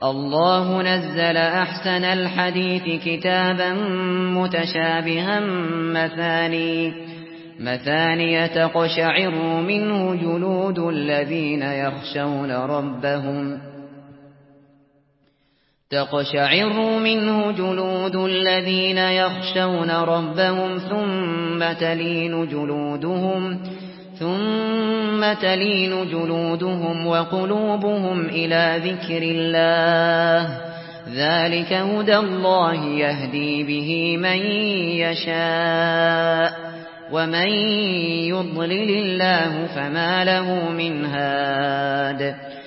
الله نزل أحسن الحديث كتابا متشابها مثانية تقشعر منه جلود الذين يخشون ربهم ثم تلين جلودهم وقلوبهم إلى ذكر الله ذلك هدى الله يهدي به من يشاء ومن يضلل الله فما له من هاد